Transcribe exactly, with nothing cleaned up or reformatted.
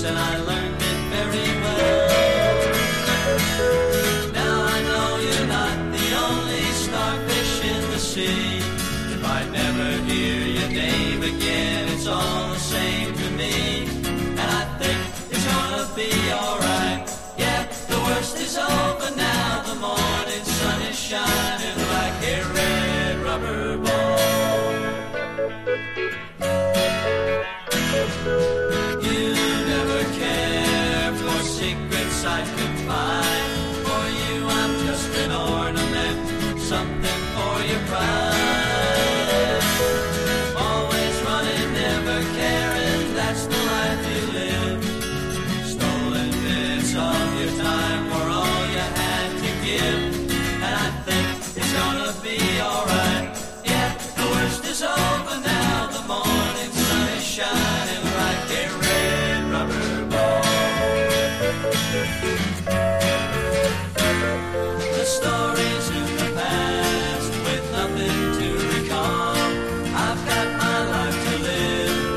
and I learned it very well. Now I know you're not the only starfish in the sea. If I never hear your name again, it's all the same to me. And I think it's gonna be alright. Yeah, the worst is over now. The morning sun is shining like a red rubber ball. You never care for secrets I confide. For you I'm just an ornament, something for your pride. Always running, never care.